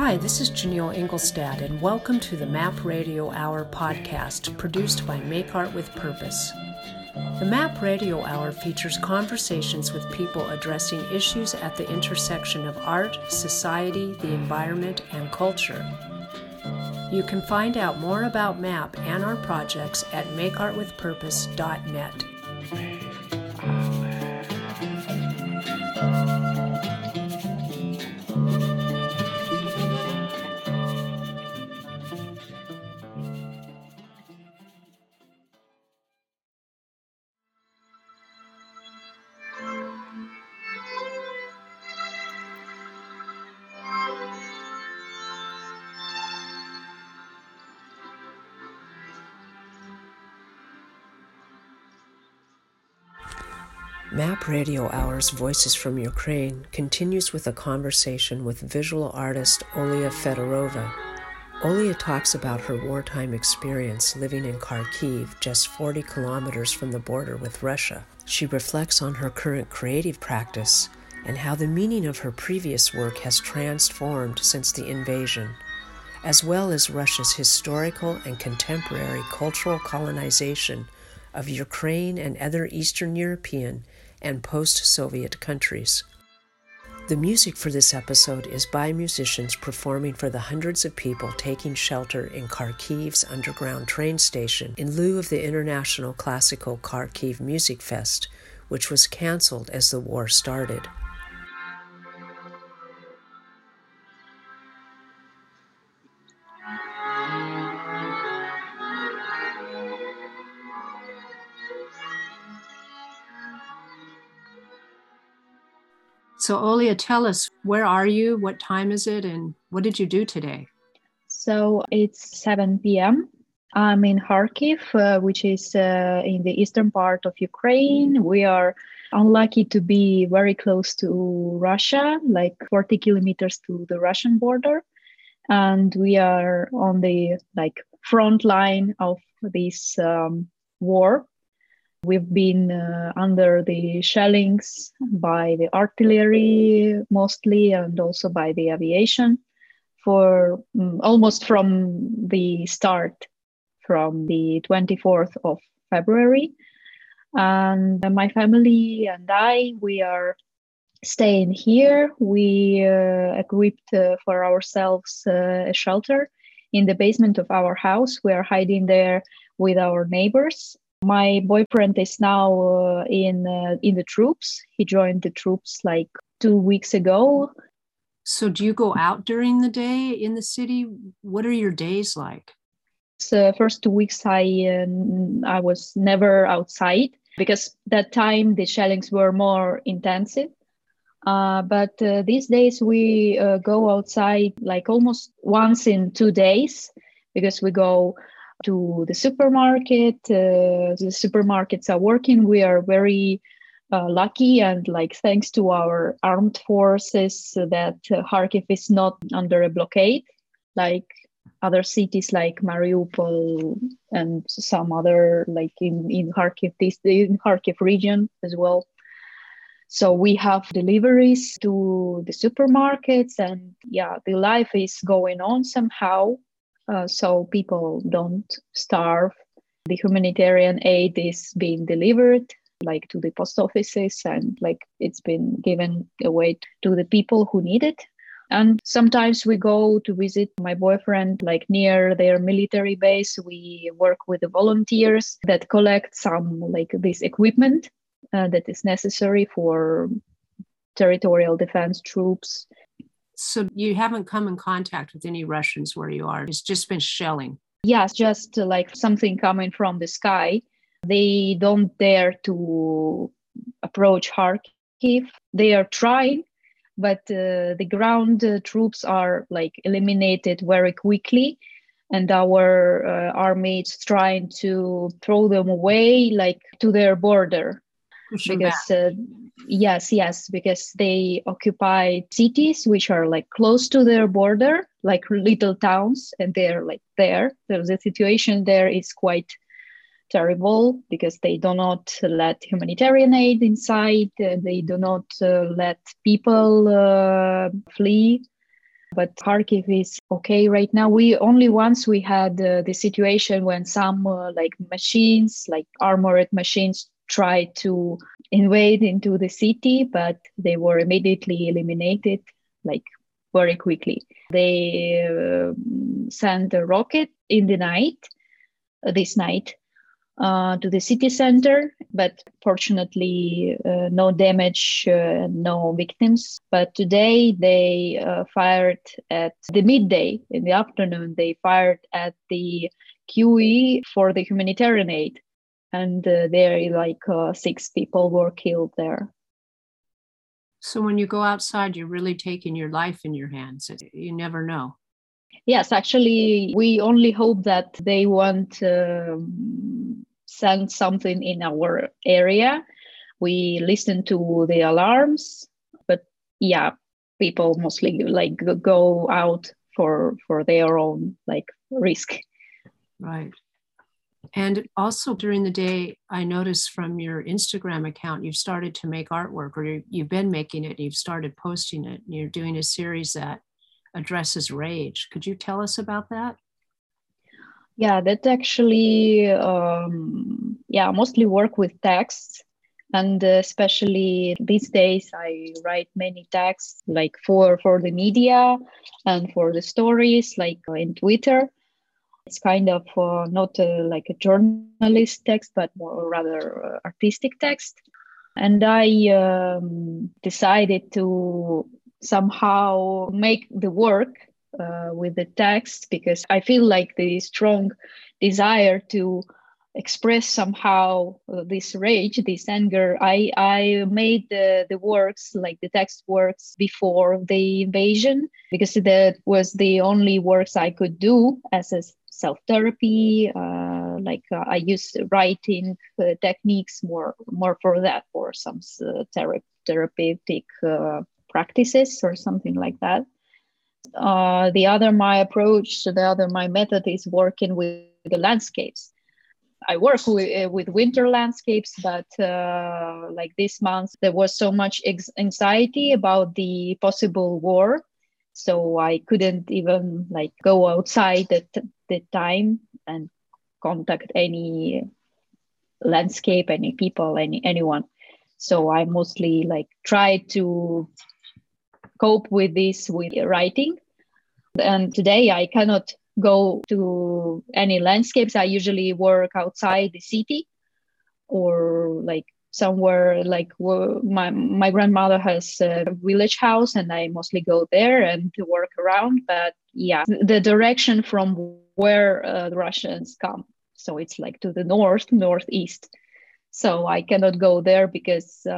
Hi, this is Janelle Engelstad, and welcome to the MAP Radio Hour podcast, produced by Make Art with Purpose. The MAP Radio Hour features conversations with people addressing issues at the intersection of art, society, the environment, and culture. You can find out more about MAP and our projects at makeartwithpurpose.net. MAP Radio Hour's Voices from Ukraine continues with a conversation with visual artist Olia Fedorova. Olia talks about her wartime experience living in Kharkiv, just 40 kilometers from the border with Russia. She reflects on her current creative practice and how the meaning of her previous work has transformed since the invasion, as well as Russia's historical and contemporary cultural colonization of Ukraine and other Eastern European and post-Soviet countries. The music for this episode is by musicians performing for the hundreds of people taking shelter in Kharkiv's underground train station in lieu of the International Classical Kharkiv Music Fest, which was canceled as the war started. So Olia, tell us, where are you? What time is it? And what did you do today? So it's 7 p.m. I'm in Kharkiv, which is in the eastern part of Ukraine. We are unlucky to be very close to Russia, like 40 kilometers to the Russian border. And we are on the front line of this war. We've been under the shellings by the artillery mostly, and also by the aviation for almost from the start, from the 24th of February. And my family and I, we are staying here. We equipped for ourselves a shelter in the basement of our house. We are hiding there with our neighbors. My boyfriend is now in the troops. He joined the troops like 2 weeks ago. So do you go out during the day in the city? What are your days like? So first 2 weeks I was never outside because that time the shellings were more intensive. But these days we go outside like almost once in 2 days because we go to the supermarket. The supermarkets are working. We are very lucky, and thanks to our armed forces that Kharkiv is not under a blockade like other cities like Mariupol and some other in Kharkiv, in Kharkiv region as well. So we have deliveries to the supermarkets, and the life is going on somehow. So people don't starve. The humanitarian aid is being delivered to the post offices, and it's been given away to the people who need it. And sometimes we go to visit my boyfriend near their military base. We work with the volunteers that collect some this equipment that is necessary for territorial defense troops. So you haven't come in contact with any Russians where you are? It's just been shelling? Yes, just something coming from the sky. They don't dare to approach Kharkiv. They are trying, but the ground troops are eliminated very quickly. And our army is trying to throw them away to their border. Because yes, because they occupy cities which are close to their border, little towns, and they're there. So the situation there is quite terrible because they do not let humanitarian aid inside. They do not let people flee. But Kharkiv is okay right now. We only once we had the situation when some like machines, like armored machines, tried to invade into the city, but they were immediately eliminated, like very quickly. They sent a rocket in the night, this night, to the city center, but fortunately, no damage, no victims. But today they fired at the midday in the afternoon. They fired at the QE for the humanitarian aid, and there, like 6 people were killed there. So when you go outside, you're really taking your life in your hands. You never know. Yes, actually, we only hope that they won't send something in our area. We listen to the alarms, but yeah, people mostly like go out for their own like risk. Right. And also during the day, I noticed from your Instagram account, you've started to make artwork, or you've been making it, and you've started posting it. And you're doing a series that addresses rage. Could you tell us about that? Yeah, that actually, mostly work with texts. And especially these days, I write many texts like for the media and for the stories, like in Twitter. It's kind of not like a journalist text, but more rather artistic text. And I decided to somehow make the work with the text, because I feel like the strong desire to express somehow this rage, this anger. I made the works, like the text works, before the invasion, because that was the only works I could do as a self-therapy. I use writing techniques more for that, for some therapeutic practices or something like that. My method is working with the landscapes. I work with winter landscapes, but like this month, there was so much anxiety about the possible war. So I couldn't even like go outside at the time and contact any landscape, any people, anyone. So I mostly like try to cope with this with writing. And today I cannot go to any landscapes. I usually work outside the city, or like somewhere like my grandmother has a village house, and I mostly go there and to work around. But yeah, the direction from where the Russians come, so it's like to the northeast. So I cannot go there because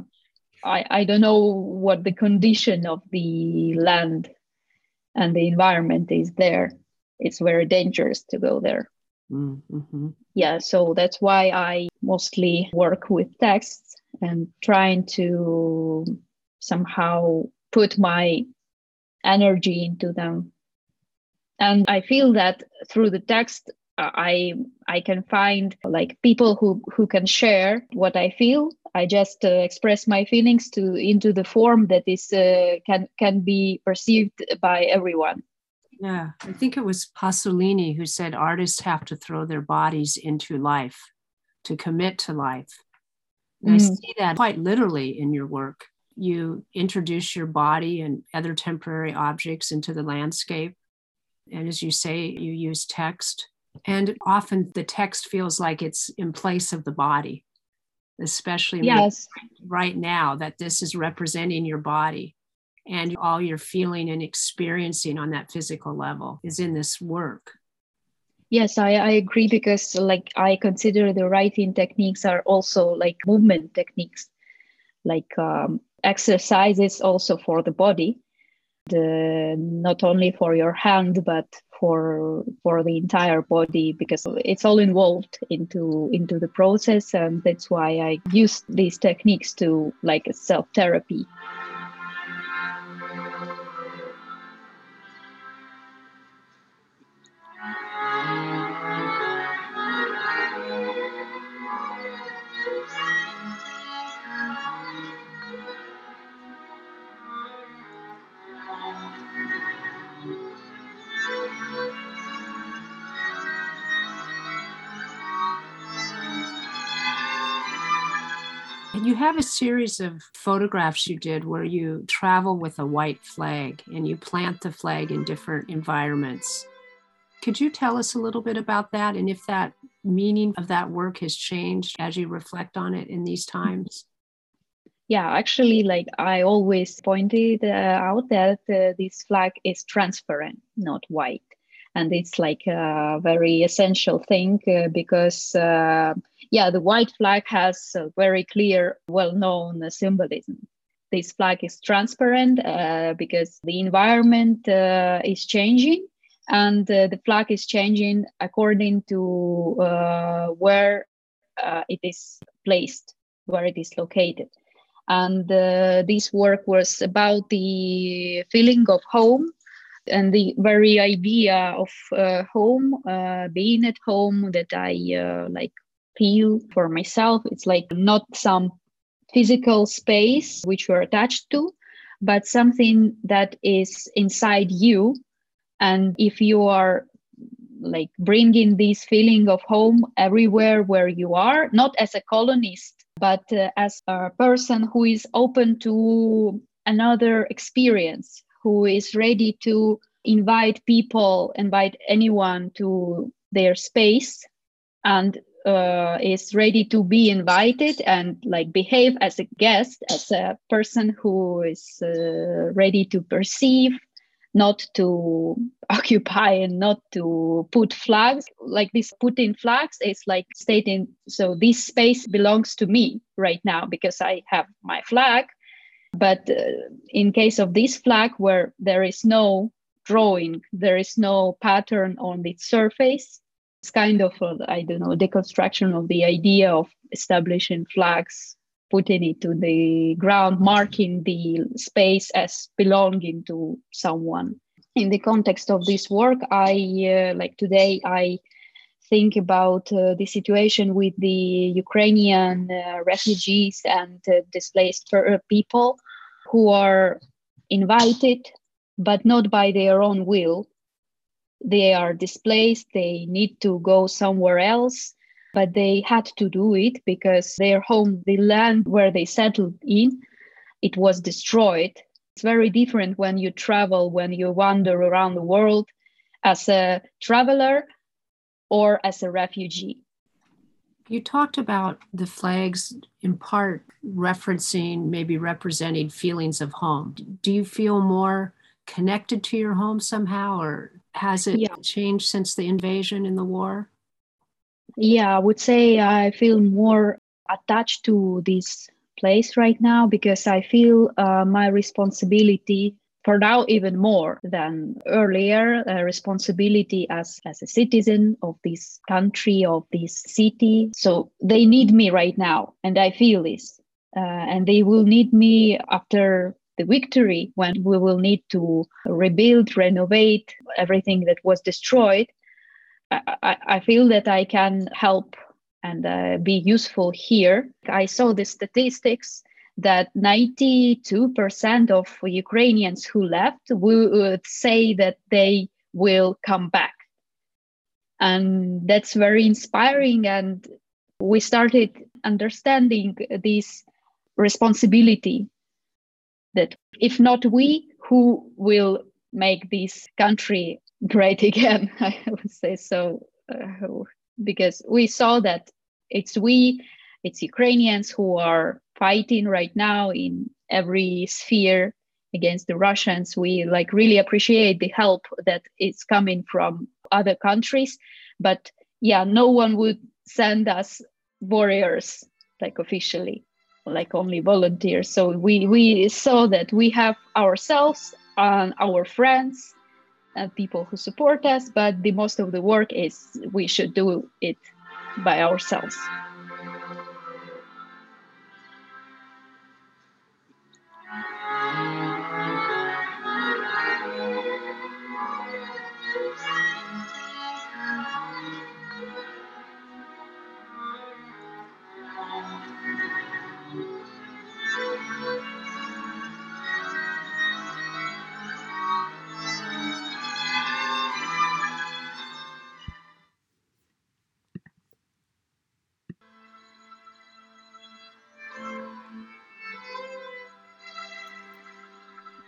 I don't know what the condition of the land and the environment is there. It's very dangerous to go there. Mm-hmm. Yeah, so that's why I mostly work with texts and trying to somehow put my energy into them. And I feel that through the text, I can find like people who can share what I feel. I just express my feelings into the form that is can be perceived by everyone. Yeah, I think it was Pasolini who said artists have to throw their bodies into life, to commit to life. And I see that quite literally in your work. You introduce your body and other temporary objects into the landscape. And as you say, you use text. And often the text feels like it's in place of the body, especially right now, that this is representing your body. And all you're feeling and experiencing on that physical level is in this work. Yes, I agree, because like I consider the writing techniques are also like movement techniques, like exercises also for the body, not only for your hand, but for the entire body, because it's all involved into the process. And that's why I use these techniques to like self-therapy. You have a series of photographs you did where you travel with a white flag and you plant the flag in different environments. Could you tell us a little bit about that and if that meaning of that work has changed as you reflect on it in these times? Yeah, actually, like I always pointed out that this flag is transparent, not white. And it's like a very essential thing because, the white flag has a very clear, well-known symbolism. This flag is transparent because the environment is changing, and the flag is changing according to where it is placed, where it is located. And this work was about the feeling of home and the very idea of home, being at home that I like feel for myself. It's like not some physical space which you're attached to, but something that is inside you. And if you are like bringing this feeling of home everywhere where you are, not as a colonist, but as a person who is open to another experience, who is ready to invite anyone to their space, and is ready to be invited and like behave as a guest, as a person who is ready to perceive, not to occupy and not to put flags. Like this putting flags is like stating, so this space belongs to me right now because I have my flag. But in case of this flag where there is no drawing, there is no pattern on its surface, it's kind of I don't know, deconstruction of the idea of establishing flags, putting it to the ground, marking the space as belonging to someone. In the context of this work, I like today I think about the situation with the Ukrainian refugees and displaced people who are invited, but not by their own will. They are displaced, they need to go somewhere else, but they had to do it because their home, the land where they settled in, it was destroyed. It's very different when you travel, when you wander around the world as a traveler or as a refugee. You talked about the flags in part referencing, maybe representing feelings of home. Do you feel more connected to your home somehow, or has it changed since the invasion and the war? Yeah, I would say I feel more attached to this place right now because I feel my responsibility for now even more than earlier, responsibility as a citizen of this country, of this city. So they need me right now, and I feel this. And they will need me after the victory, when we will need to rebuild, renovate everything that was destroyed. I feel that I can help and be useful here. I saw the statistics that 92% of Ukrainians who left would say that they will come back. And that's very inspiring. And we started understanding this responsibility that if not we, who will make this country great again? I would say so, because we saw that it's Ukrainians who are fighting right now in every sphere against the Russians. We like really appreciate the help that is coming from other countries, but no one would send us warriors like officially, like only volunteers. So we saw that we have ourselves and our friends and people who support us, but the most of the work is we should do it by ourselves.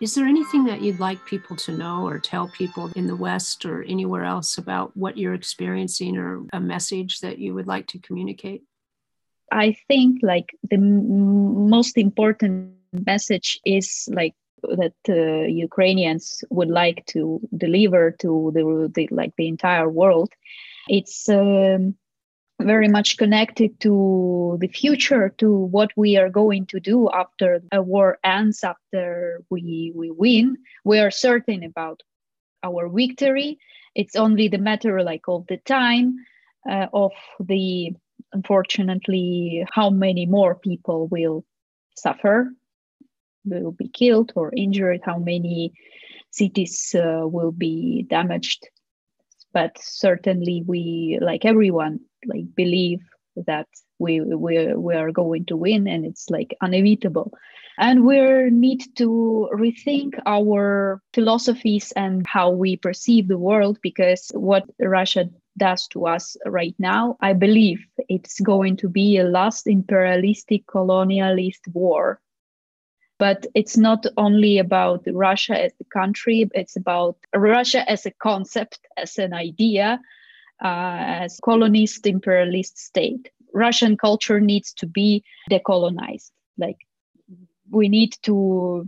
Is there anything that you'd like people to know or tell people in the West or anywhere else about what you're experiencing, or a message that you would like to communicate? I think like the most important message is like that Ukrainians would like to deliver to the entire world. It's very much connected to the future, to what we are going to do after a war ends, after we win. We are certain about our victory. It's only the matter like of the time of the, unfortunately, how many more people will suffer, will be killed or injured, how many cities will be damaged. But certainly we, like everyone, like believe that we are going to win, and it's like inevitable. And we need to rethink our philosophies and how we perceive the world, because what Russia does to us right now, I believe it's going to be a last imperialistic colonialist war. But it's not only about Russia as a country, it's about Russia as a concept, as an idea, as colonist imperialist state. Russian culture needs to be decolonized. Like, we need to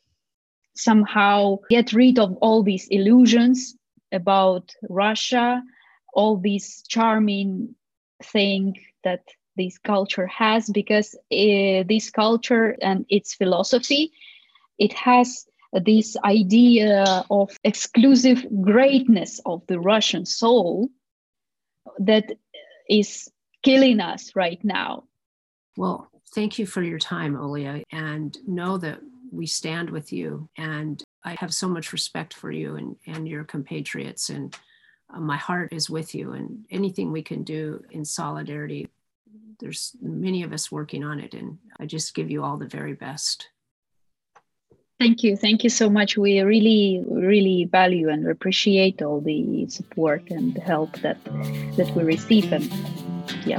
somehow get rid of all these illusions about Russia, all these charming thing that this culture has, because this culture and its philosophy, it has this idea of exclusive greatness of the Russian soul that is killing us right now. Well, thank you for your time, Olia, and know that we stand with you. And I have so much respect for you and your compatriots, and my heart is with you, and anything we can do in solidarity, there's many of us working on it, and I just give you all the very best. Thank you. Thank you so much. We really, really value and appreciate all the support and help that we receive. And yeah.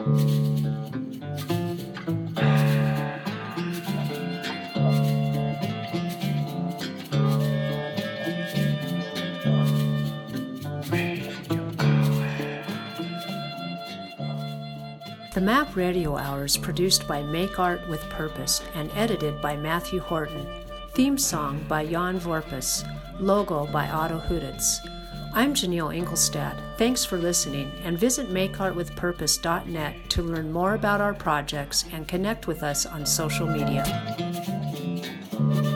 The MAP Radio Hour is produced by Make Art with Purpose and edited by Matthew Horton. Theme song by Jan Vorpus. Logo by Otto Huditz. I'm Janelle Ingolstadt. Thanks for listening, and visit makeartwithpurpose.net to learn more about our projects and connect with us on social media.